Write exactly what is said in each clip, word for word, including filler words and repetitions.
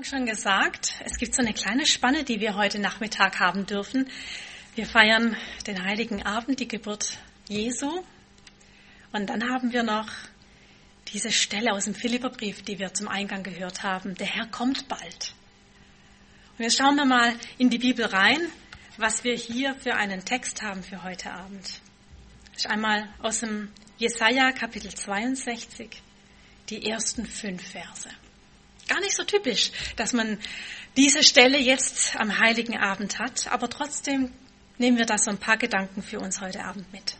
Schon gesagt, es gibt so eine kleine Spanne, die wir heute Nachmittag haben dürfen. Wir feiern den Heiligen Abend, die Geburt Jesu. Und dann haben wir noch diese Stelle aus dem Philipperbrief, die wir zum Eingang gehört haben. Der Herr kommt bald. Und jetzt schauen wir mal in die Bibel rein, was wir hier für einen Text haben für heute Abend. Das ist einmal aus dem Jesaja Kapitel zweiundsechzig, die ersten fünf Verse. Gar nicht so typisch, dass man diese Stelle jetzt am Heiligen Abend hat, aber trotzdem nehmen wir da so ein paar Gedanken für uns heute Abend mit.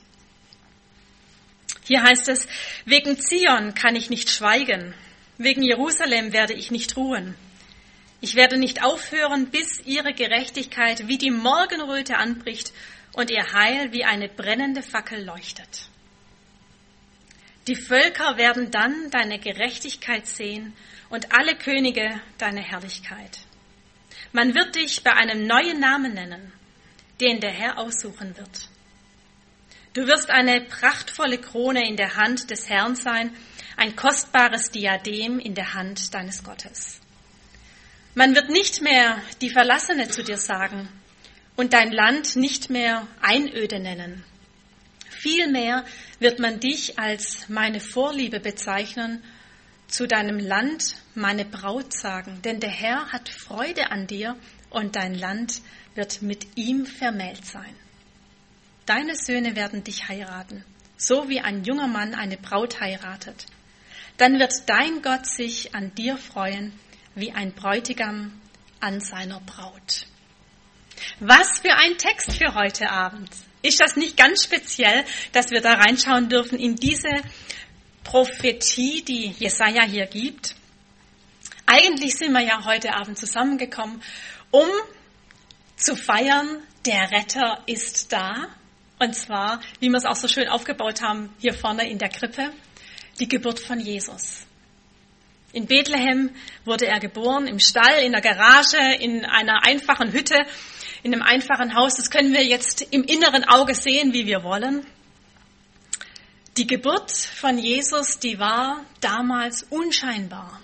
Hier heißt es, wegen Zion kann ich nicht schweigen, wegen Jerusalem werde ich nicht ruhen. Ich werde nicht aufhören, bis ihre Gerechtigkeit wie die Morgenröte anbricht und ihr Heil wie eine brennende Fackel leuchtet. Die Völker werden dann deine Gerechtigkeit sehen und alle Könige deine Herrlichkeit. Man wird dich bei einem neuen Namen nennen, den der Herr aussuchen wird. Du wirst eine prachtvolle Krone in der Hand des Herrn sein, ein kostbares Diadem in der Hand deines Gottes. Man wird nicht mehr die Verlassene zu dir sagen und dein Land nicht mehr Einöde nennen. Vielmehr wird man dich als meine Vorliebe bezeichnen, zu deinem Land meine Braut sagen, denn der Herr hat Freude an dir und dein Land wird mit ihm vermählt sein. Deine Söhne werden dich heiraten, so wie ein junger Mann eine Braut heiratet. Dann wird dein Gott sich an dir freuen, wie ein Bräutigam an seiner Braut. Was für ein Text für heute Abend! Ist das nicht ganz speziell, dass wir da reinschauen dürfen in diese Prophetie, die Jesaja hier gibt? Eigentlich sind wir ja heute Abend zusammengekommen, um zu feiern, der Retter ist da. Und zwar, wie wir es auch so schön aufgebaut haben, hier vorne in der Krippe, die Geburt von Jesus. In Bethlehem wurde er geboren, im Stall, in der Garage, in einer einfachen Hütte, in einem einfachen Haus. Das können wir jetzt im inneren Auge sehen, wie wir wollen. Die Geburt von Jesus, die war damals unscheinbar.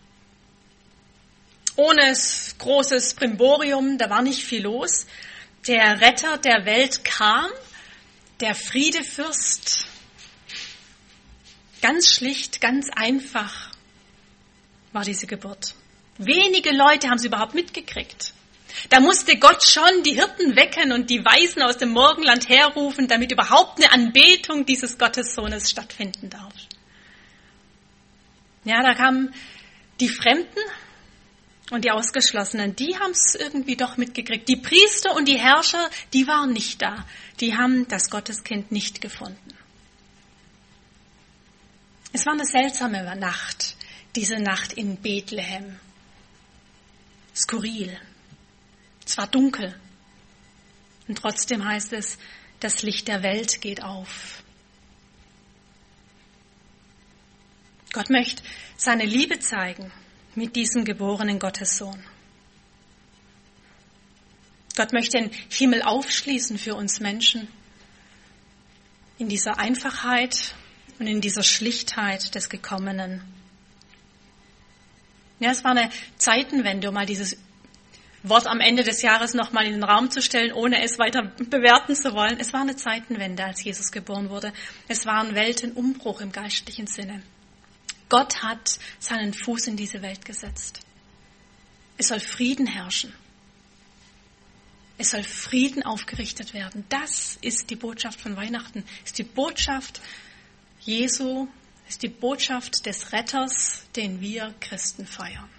Ohne großes Brimborium, da war nicht viel los. Der Retter der Welt kam, der Friedefürst, ganz schlicht, ganz einfach war diese Geburt. Wenige Leute haben es überhaupt mitgekriegt. Da musste Gott schon die Hirten wecken und die Weisen aus dem Morgenland herrufen, damit überhaupt eine Anbetung dieses Gottessohnes stattfinden darf. Ja, da kamen die Fremden und die Ausgeschlossenen, die haben es irgendwie doch mitgekriegt. Die Priester und die Herrscher, die waren nicht da. Die haben das Gotteskind nicht gefunden. Es war eine seltsame Nacht, diese Nacht in Bethlehem. Skurril. Es war dunkel. Und trotzdem heißt es, das Licht der Welt geht auf. Gott möchte seine Liebe zeigen mit diesem geborenen Gottessohn. Gott möchte den Himmel aufschließen für uns Menschen in dieser Einfachheit und in dieser Schlichtheit des Gekommenen. Ja, es war eine Zeitenwende, um mal dieses Wort am Ende des Jahres nochmal in den Raum zu stellen, ohne es weiter bewerten zu wollen. Es war eine Zeitenwende, als Jesus geboren wurde. Es war ein Weltenumbruch im geistlichen Sinne. Gott hat seinen Fuß in diese Welt gesetzt. Es soll Frieden herrschen. Es soll Frieden aufgerichtet werden. Das ist die Botschaft von Weihnachten. Es ist die Botschaft Jesu, es ist die Botschaft des Retters, den wir Christen feiern.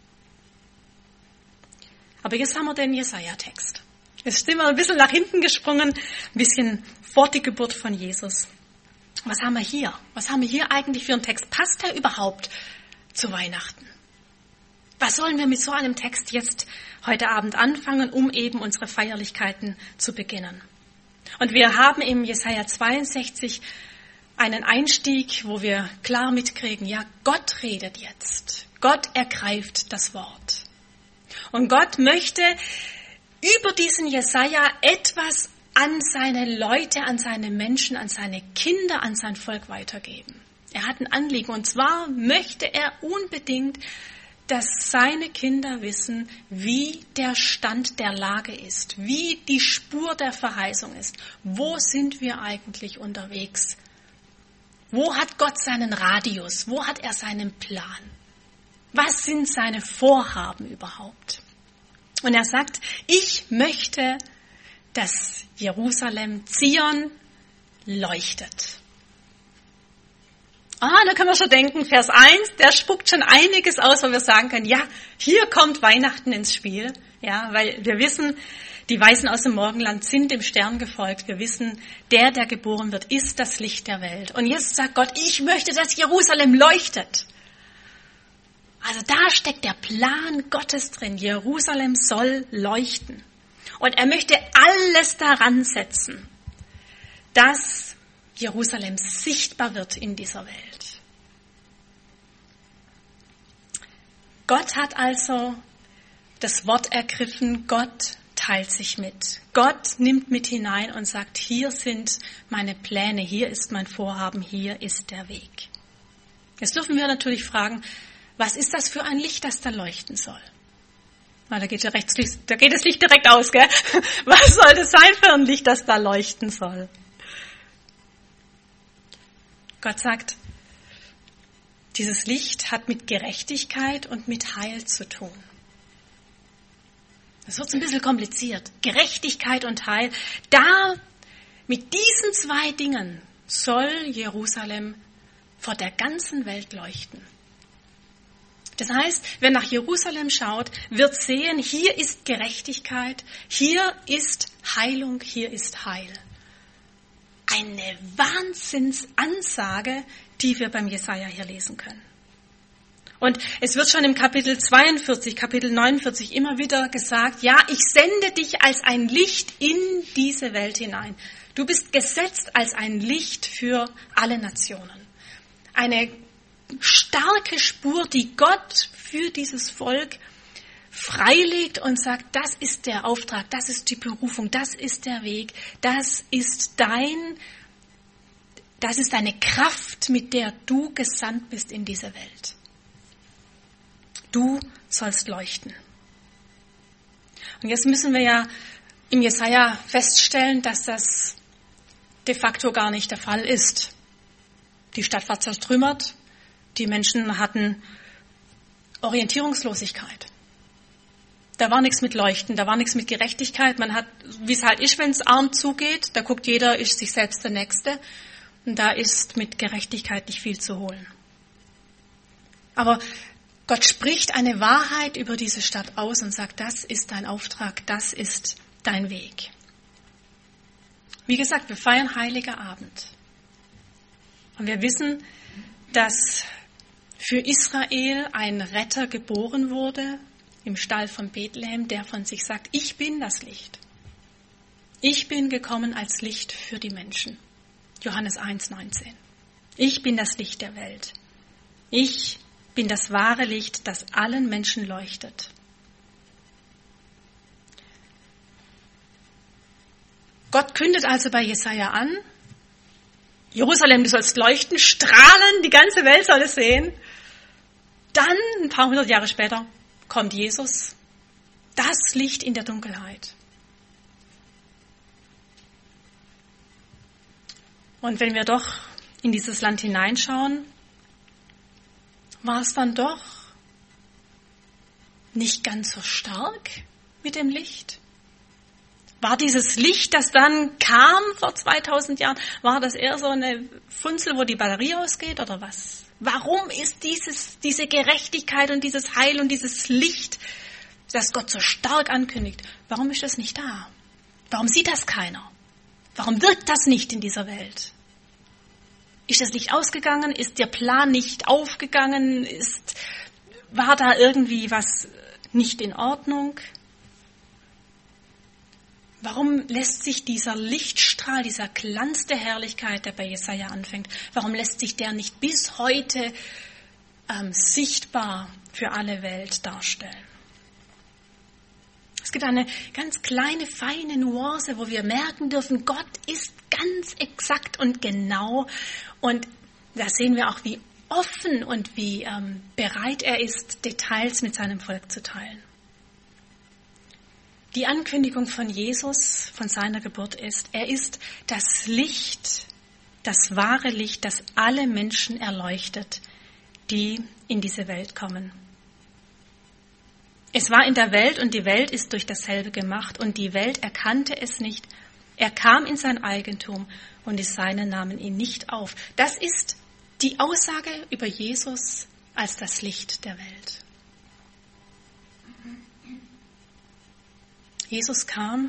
Aber jetzt haben wir den Jesaja-Text. Jetzt sind wir ein bisschen nach hinten gesprungen, ein bisschen vor die Geburt von Jesus. Was haben wir hier? Was haben wir hier eigentlich für einen Text? Passt der überhaupt zu Weihnachten? Was sollen wir mit so einem Text jetzt heute Abend anfangen, um eben unsere Feierlichkeiten zu beginnen? Und wir haben im Jesaja zweiundsechzig einen Einstieg, wo wir klar mitkriegen, ja, Gott redet jetzt. Gott ergreift das Wort. Und Gott möchte über diesen Jesaja etwas an seine Leute, an seine Menschen, an seine Kinder, an sein Volk weitergeben. Er hat ein Anliegen, und zwar möchte er unbedingt, dass seine Kinder wissen, wie der Stand der Lage ist, wie die Spur der Verheißung ist. Wo sind wir eigentlich unterwegs? Wo hat Gott seinen Radius? Wo hat er seinen Plan? Was sind seine Vorhaben überhaupt? Und er sagt, ich möchte, dass Jerusalem, Zion, leuchtet. Ah, da können wir schon denken, Vers eins, der spuckt schon einiges aus, wo wir sagen können, ja, hier kommt Weihnachten ins Spiel. Ja, weil wir wissen, die Weisen aus dem Morgenland sind dem Stern gefolgt. Wir wissen, der, der geboren wird, ist das Licht der Welt. Und jetzt sagt Gott, ich möchte, dass Jerusalem leuchtet. Also da steckt der Plan Gottes drin. Jerusalem soll leuchten. Und er möchte alles daran setzen, dass Jerusalem sichtbar wird in dieser Welt. Gott hat also das Wort ergriffen, Gott teilt sich mit. Gott nimmt mit hinein und sagt, hier sind meine Pläne, hier ist mein Vorhaben, hier ist der Weg. Jetzt dürfen wir natürlich fragen, was ist das für ein Licht, das da leuchten soll? Na, da geht ja rechts, da geht das Licht direkt aus, gell? Was soll das sein für ein Licht, das da leuchten soll? Gott sagt, dieses Licht hat mit Gerechtigkeit und mit Heil zu tun. Das wird ein bisschen kompliziert. Gerechtigkeit und Heil. Da, mit diesen zwei Dingen soll Jerusalem vor der ganzen Welt leuchten. Das heißt, wer nach Jerusalem schaut, wird sehen, hier ist Gerechtigkeit, hier ist Heilung, hier ist Heil. Eine Wahnsinnsansage, die wir beim Jesaja hier lesen können. Und es wird schon im Kapitel zweiundvierzig, Kapitel neunundvierzig immer wieder gesagt, ja, ich sende dich als ein Licht in diese Welt hinein. Du bist gesetzt als ein Licht für alle Nationen. Eine starke Spur, die Gott für dieses Volk freilegt und sagt, das ist der Auftrag, das ist die Berufung, das ist der Weg, das ist dein, das ist deine Kraft, mit der du gesandt bist in diese Welt. Du sollst leuchten. Und jetzt müssen wir ja im Jesaja feststellen, dass das de facto gar nicht der Fall ist. Die Stadt war zertrümmert, die Menschen hatten Orientierungslosigkeit. Da war nichts mit Leuchten, da war nichts mit Gerechtigkeit. Man hat, wie es halt ist, wenn es arm zugeht, da guckt jeder, ist sich selbst der Nächste. Und da ist mit Gerechtigkeit nicht viel zu holen. Aber Gott spricht eine Wahrheit über diese Stadt aus und sagt, das ist dein Auftrag, das ist dein Weg. Wie gesagt, wir feiern Heiliger Abend. Und wir wissen, dass für Israel ein Retter geboren wurde im Stall von Bethlehem, der von sich sagt, ich bin das Licht. Ich bin gekommen als Licht für die Menschen. Johannes eins neunzehn. Ich bin das Licht der Welt. Ich bin das wahre Licht, das allen Menschen leuchtet. Gott kündet also bei Jesaja an, Jerusalem, du sollst leuchten, strahlen, die ganze Welt soll es sehen. Dann, ein paar hundert Jahre später, kommt Jesus, das Licht in der Dunkelheit. Und wenn wir doch in dieses Land hineinschauen, war es dann doch nicht ganz so stark mit dem Licht? War dieses Licht, das dann kam vor zweitausend Jahren, war das eher so eine Funzel, wo die Batterie ausgeht oder was? Warum ist dieses, diese Gerechtigkeit und dieses Heil und dieses Licht, das Gott so stark ankündigt, warum ist das nicht da? Warum sieht das keiner? Warum wirkt das nicht in dieser Welt? Ist das Licht ausgegangen? Ist der Plan nicht aufgegangen? Ist, war da irgendwie was nicht in Ordnung? Warum lässt sich dieser Lichtstrahl, dieser Glanz der Herrlichkeit, der bei Jesaja anfängt, warum lässt sich der nicht bis heute ähm, sichtbar für alle Welt darstellen? Es gibt eine ganz kleine, feine Nuance, wo wir merken dürfen, Gott ist ganz exakt und genau. Und da sehen wir auch, wie offen und wie ähm, bereit er ist, Details mit seinem Volk zu teilen. Die Ankündigung von Jesus, von seiner Geburt ist, er ist das Licht, das wahre Licht, das alle Menschen erleuchtet, die in diese Welt kommen. Es war in der Welt und die Welt ist durch dasselbe gemacht und die Welt erkannte es nicht. Er kam in sein Eigentum und die Seinen nahmen ihn nicht auf. Das ist die Aussage über Jesus als das Licht der Welt. Jesus kam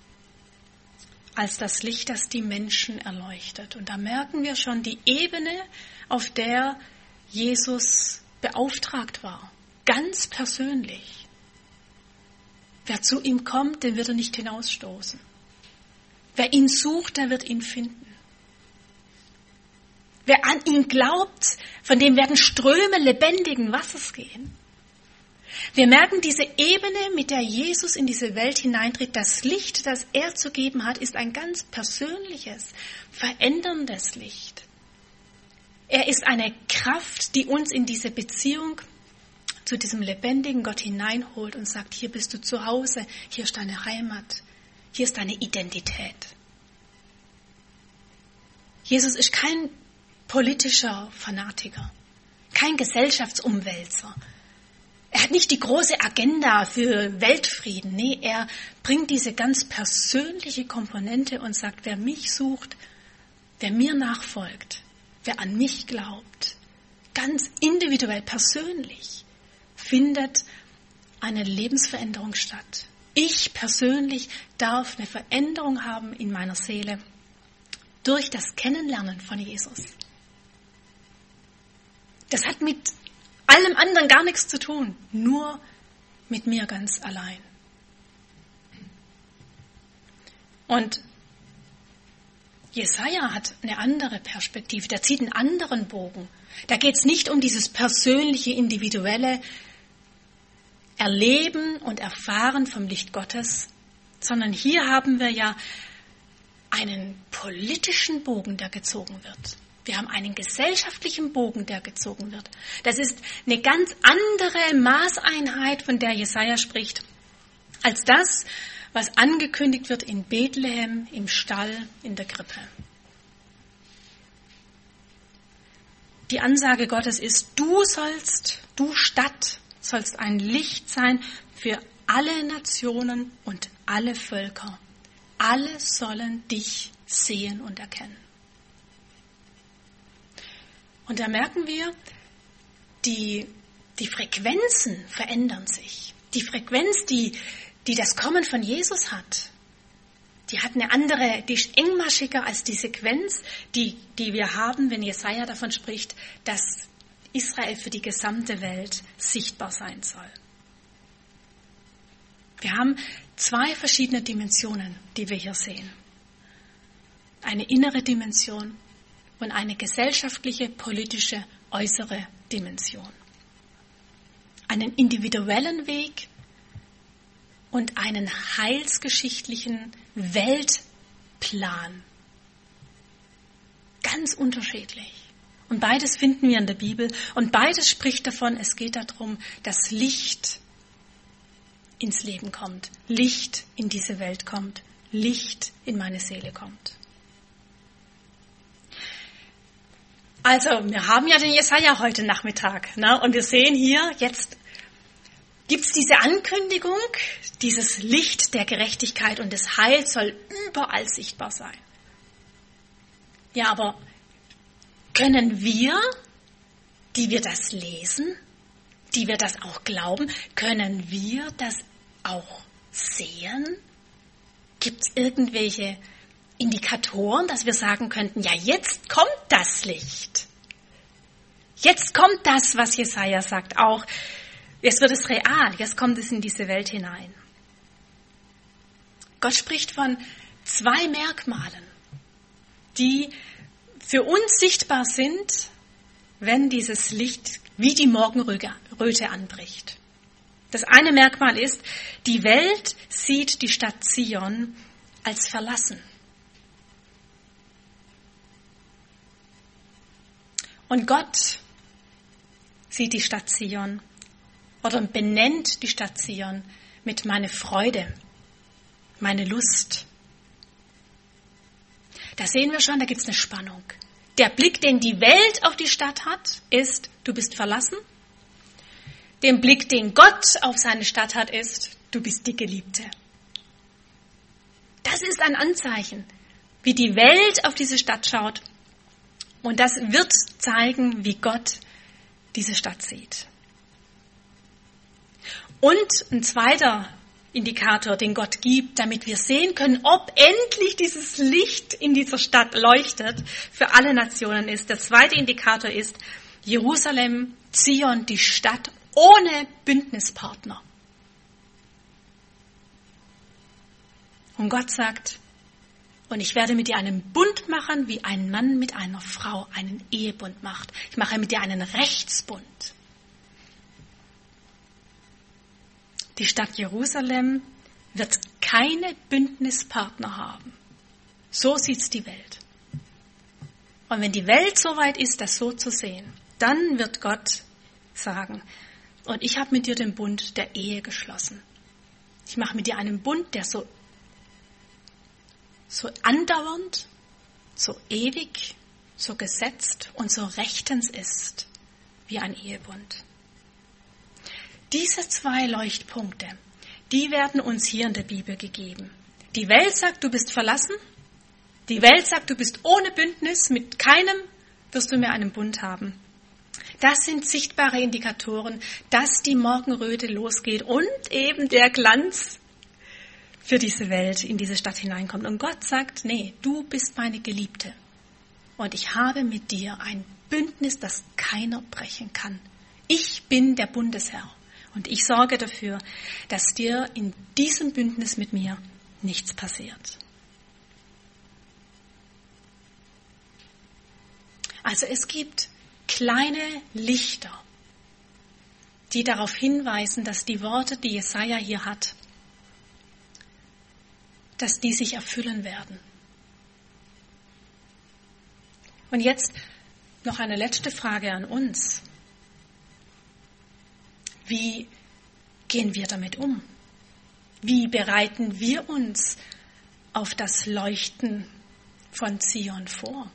als das Licht, das die Menschen erleuchtet. Und da merken wir schon die Ebene, auf der Jesus beauftragt war. Ganz persönlich. Wer zu ihm kommt, den wird er nicht hinausstoßen. Wer ihn sucht, der wird ihn finden. Wer an ihn glaubt, von dem werden Ströme lebendigen Wassers gehen. Wir merken diese Ebene, mit der Jesus in diese Welt hineintritt. Das Licht, das er zu geben hat, ist ein ganz persönliches, veränderndes Licht. Er ist eine Kraft, die uns in diese Beziehung zu diesem lebendigen Gott hineinholt und sagt, hier bist du zu Hause, hier ist deine Heimat, hier ist deine Identität. Jesus ist kein politischer Fanatiker, kein Gesellschaftsumwälzer. Er hat nicht die große Agenda für Weltfrieden. Nee, er bringt diese ganz persönliche Komponente und sagt, wer mich sucht, wer mir nachfolgt, wer an mich glaubt, ganz individuell, persönlich, findet eine Lebensveränderung statt. Ich persönlich darf eine Veränderung haben in meiner Seele durch das Kennenlernen von Jesus. Das hat mit allem anderen gar nichts zu tun, nur mit mir ganz allein. Und Jesaja hat eine andere Perspektive, der zieht einen anderen Bogen. Da geht es nicht um dieses persönliche, individuelle Erleben und Erfahren vom Licht Gottes, sondern hier haben wir ja einen politischen Bogen, der gezogen wird. Wir haben einen gesellschaftlichen Bogen, der gezogen wird. Das ist eine ganz andere Maßeinheit, von der Jesaja spricht, als das, was angekündigt wird in Bethlehem, im Stall, in der Krippe. Die Ansage Gottes ist, du sollst, du Stadt, sollst ein Licht sein für alle Nationen und alle Völker. Alle sollen dich sehen und erkennen. Und da merken wir, die, die Frequenzen verändern sich. Die Frequenz, die, die das Kommen von Jesus hat, die hat eine andere, die ist engmaschiger als die Sequenz, die, die wir haben, wenn Jesaja davon spricht, dass Israel für die gesamte Welt sichtbar sein soll. Wir haben zwei verschiedene Dimensionen, die wir hier sehen. Eine innere Dimension und eine gesellschaftliche, politische, äußere Dimension. Einen individuellen Weg und einen heilsgeschichtlichen Weltplan. Ganz unterschiedlich. Und beides finden wir in der Bibel. Und beides spricht davon, es geht darum, dass Licht ins Leben kommt. Licht in diese Welt kommt. Licht in meine Seele kommt. Also, wir haben ja den Jesaja heute Nachmittag, ne? Und wir sehen hier, jetzt gibt es diese Ankündigung, dieses Licht der Gerechtigkeit und des Heils soll überall sichtbar sein. Ja, aber können wir, die wir das lesen, die wir das auch glauben, können wir das auch sehen? Gibt es irgendwelche Indikatoren, dass wir sagen könnten, ja, jetzt kommt das Licht. Jetzt kommt das, was Jesaja sagt, auch. Jetzt wird es real, jetzt kommt es in diese Welt hinein. Gott spricht von zwei Merkmalen, die für uns sichtbar sind, wenn dieses Licht wie die Morgenröte anbricht. Das eine Merkmal ist, die Welt sieht die Stadt Zion als verlassen. Und Gott sieht die Stadt Zion oder benennt die Stadt Zion mit meine Freude, meine Lust. Da sehen wir schon, da gibt es eine Spannung. Der Blick, den die Welt auf die Stadt hat, ist, du bist verlassen. Der Blick, den Gott auf seine Stadt hat, ist, du bist die Geliebte. Das ist ein Anzeichen, wie die Welt auf diese Stadt schaut. Und das wird zeigen, wie Gott diese Stadt sieht. Und ein zweiter Indikator, den Gott gibt, damit wir sehen können, ob endlich dieses Licht in dieser Stadt leuchtet, für alle Nationen ist. Der zweite Indikator ist Jerusalem, Zion, die Stadt ohne Bündnispartner. Und Gott sagt, und ich werde mit dir einen Bund machen, wie ein Mann mit einer Frau einen Ehebund macht. Ich mache mit dir einen Rechtsbund. Die Stadt Jerusalem wird keine Bündnispartner haben. So sieht's die Welt. Und wenn die Welt so weit ist, das so zu sehen, dann wird Gott sagen, und ich habe mit dir den Bund der Ehe geschlossen. Ich mache mit dir einen Bund, der so, so andauernd, so ewig, so gesetzt und so rechtens ist wie ein Ehebund. Diese zwei Leuchtpunkte, die werden uns hier in der Bibel gegeben. Die Welt sagt, du bist verlassen. Die Welt sagt, du bist ohne Bündnis, mit keinem wirst du mehr einen Bund haben. Das sind sichtbare Indikatoren, dass die Morgenröte losgeht und eben der Glanz für diese Welt in diese Stadt hineinkommt. Und Gott sagt, nee, du bist meine Geliebte. Und ich habe mit dir ein Bündnis, das keiner brechen kann. Ich bin der Bundesherr. Und ich sorge dafür, dass dir in diesem Bündnis mit mir nichts passiert. Also es gibt kleine Lichter, die darauf hinweisen, dass die Worte, die Jesaja hier hat, dass die sich erfüllen werden. Und jetzt noch eine letzte Frage an uns. Wie gehen wir damit um? Wie bereiten wir uns auf das Leuchten von Zion vor?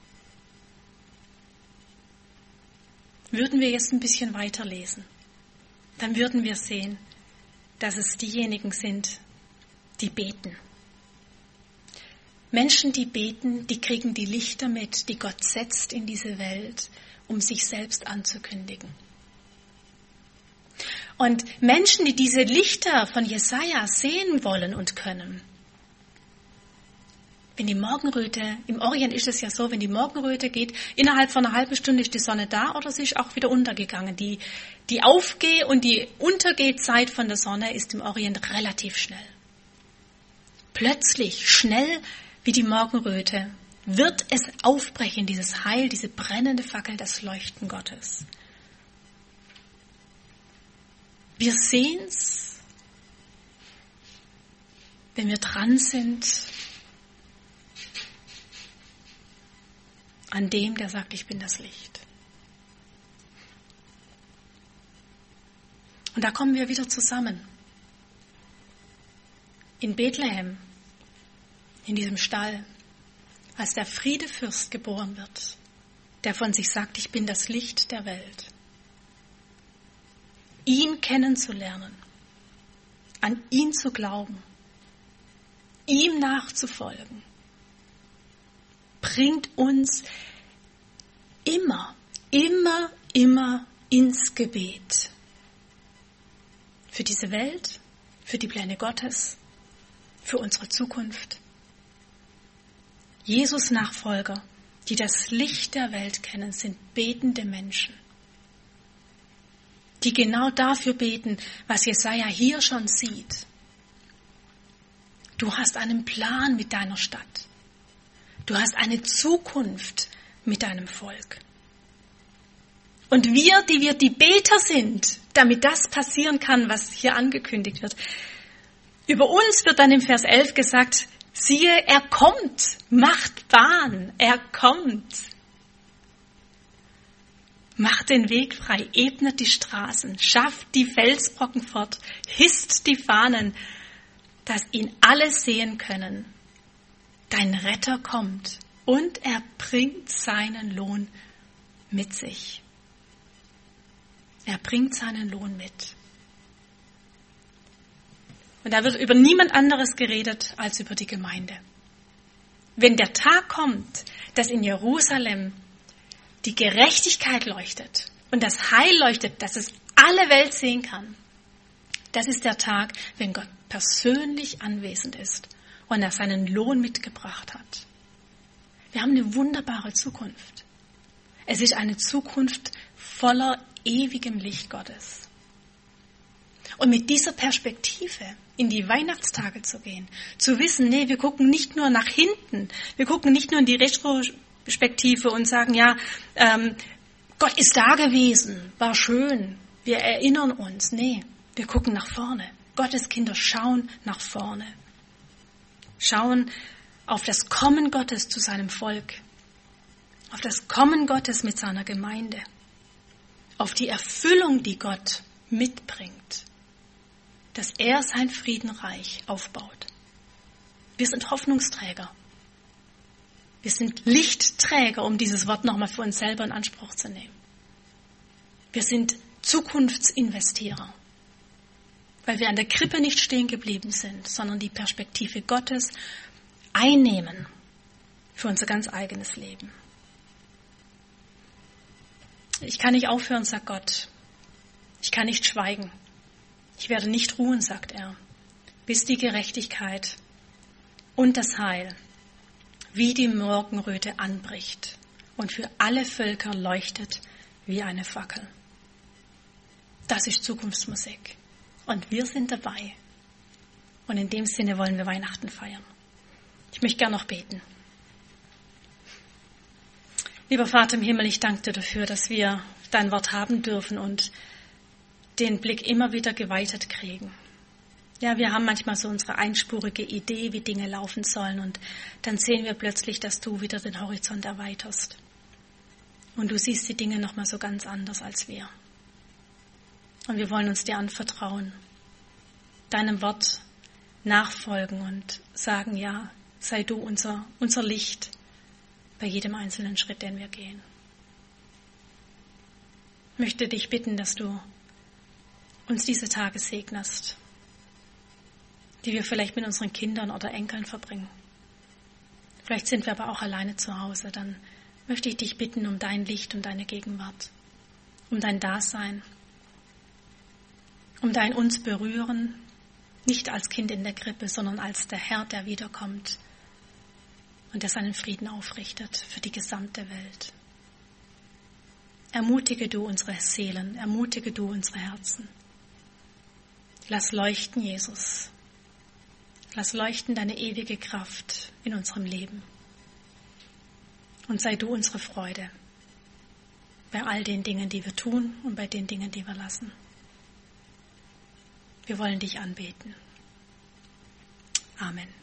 Würden wir jetzt ein bisschen weiterlesen, dann würden wir sehen, dass es diejenigen sind, die beten. Menschen, die beten, die kriegen die Lichter mit, die Gott setzt in diese Welt, um sich selbst anzukündigen. Und Menschen, die diese Lichter von Jesaja sehen wollen und können, wenn die Morgenröte, im Orient ist es ja so, wenn die Morgenröte geht, innerhalb von einer halben Stunde ist die Sonne da oder sie ist auch wieder untergegangen. Die, die Aufgeh- und die Untergehzeit von der Sonne ist im Orient relativ schnell. Plötzlich, schnell wie die Morgenröte, wird es aufbrechen, dieses Heil, diese brennende Fackel, das Leuchten Gottes. Wir sehen's, wenn wir dran sind an dem, der sagt, ich bin das Licht. Und da kommen wir wieder zusammen. In Bethlehem, in diesem Stall, als der Friedefürst geboren wird, der von sich sagt, ich bin das Licht der Welt. Ihn kennenzulernen, an ihn zu glauben, ihm nachzufolgen, bringt uns immer, immer, immer ins Gebet. Für diese Welt, für die Pläne Gottes, für unsere Zukunft. Jesus-Nachfolger, die das Licht der Welt kennen, sind betende Menschen, die genau dafür beten, was Jesaja hier schon sieht. Du hast einen Plan mit deiner Stadt. Du hast eine Zukunft mit deinem Volk. Und wir, die wir die Beter sind, damit das passieren kann, was hier angekündigt wird. Über uns wird dann im Vers elf gesagt, siehe, er kommt, macht Bahn, er kommt. Macht den Weg frei, ebnet die Straßen, schafft die Felsbrocken fort, hisst die Fahnen, dass ihn alle sehen können. Dein Retter kommt und er bringt seinen Lohn mit sich. Er bringt seinen Lohn mit. Und da wird über niemand anderes geredet als über die Gemeinde. Wenn der Tag kommt, dass in Jerusalem die Gerechtigkeit leuchtet und das Heil leuchtet, dass es alle Welt sehen kann, das ist der Tag, wenn Gott persönlich anwesend ist und er seinen Lohn mitgebracht hat. Wir haben eine wunderbare Zukunft. Es ist eine Zukunft voller ewigem Licht Gottes. Und mit dieser Perspektive in die Weihnachtstage zu gehen, zu wissen, nee, wir gucken nicht nur nach hinten, wir gucken nicht nur in die Retrospektive und sagen, ja, ähm, Gott ist da gewesen, war schön, wir erinnern uns. Nee, wir gucken nach vorne. Gottes Kinder schauen nach vorne. Schauen auf das Kommen Gottes zu seinem Volk, auf das Kommen Gottes mit seiner Gemeinde, auf die Erfüllung, die Gott mitbringt, dass er sein Friedenreich aufbaut. Wir sind Hoffnungsträger. Wir sind Lichtträger, um dieses Wort nochmal für uns selber in Anspruch zu nehmen. Wir sind Zukunftsinvestierer, weil wir an der Krippe nicht stehen geblieben sind, sondern die Perspektive Gottes einnehmen für unser ganz eigenes Leben. Ich kann nicht aufhören, sagt Gott. Ich kann nicht schweigen. Ich werde nicht ruhen, sagt er, bis die Gerechtigkeit und das Heil wie die Morgenröte anbricht und für alle Völker leuchtet wie eine Fackel. Das ist Zukunftsmusik. Und wir sind dabei. Und in dem Sinne wollen wir Weihnachten feiern. Ich möchte gerne noch beten. Lieber Vater im Himmel, ich danke dir dafür, dass wir dein Wort haben dürfen und den Blick immer wieder geweitet kriegen. Ja, wir haben manchmal so unsere einspurige Idee, wie Dinge laufen sollen, und dann sehen wir plötzlich, dass du wieder den Horizont erweiterst. Und du siehst die Dinge nochmal so ganz anders als wir. Und wir wollen uns dir anvertrauen, deinem Wort nachfolgen und sagen, ja, sei du unser, unser Licht bei jedem einzelnen Schritt, den wir gehen. Ich möchte dich bitten, dass du uns diese Tage segnest, die wir vielleicht mit unseren Kindern oder Enkeln verbringen. Vielleicht sind wir aber auch alleine zu Hause. Dann möchte ich dich bitten um dein Licht, um deine Gegenwart, um dein Dasein, um dein uns berühren, nicht als Kind in der Krippe, sondern als der Herr, der wiederkommt und der seinen Frieden aufrichtet für die gesamte Welt. Ermutige du unsere Seelen, ermutige du unsere Herzen. Lass leuchten, Jesus. Lass leuchten deine ewige Kraft in unserem Leben. Und sei du unsere Freude bei all den Dingen, die wir tun und bei den Dingen, die wir lassen. Wir wollen dich anbeten. Amen.